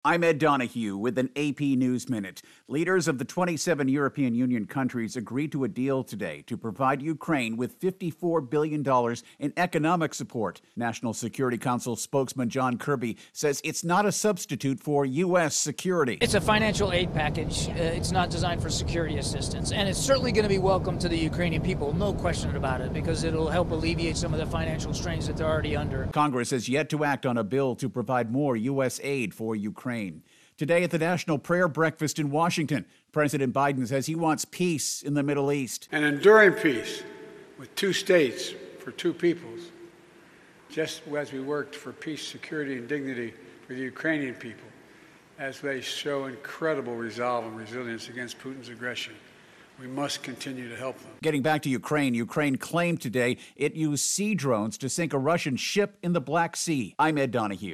I'm Ed Donahue with an AP News Minute. Leaders of the 27 European Union countries agreed to a deal today to provide Ukraine with $54 billion in economic support. National Security Council spokesman John Kirby says it's not a substitute for U.S. security. It's a financial aid package. It's not designed for security assistance. And it's certainly going to be welcome to the Ukrainian people, no question about it, because it'll help alleviate some of the financial strains that they're already under. Congress has yet to act on a bill to provide more U.S. aid for Ukraine. Today at the National Prayer Breakfast in Washington, President Biden says he wants peace in the Middle East. An enduring peace with two states for two peoples, just as we worked for peace, security, and dignity for the Ukrainian people, as they show incredible resolve and resilience against Putin's aggression. We must continue to help them. Getting back to Ukraine, Ukraine claimed today it used sea drones to sink a Russian ship in the Black Sea. I'm Ed Donahue.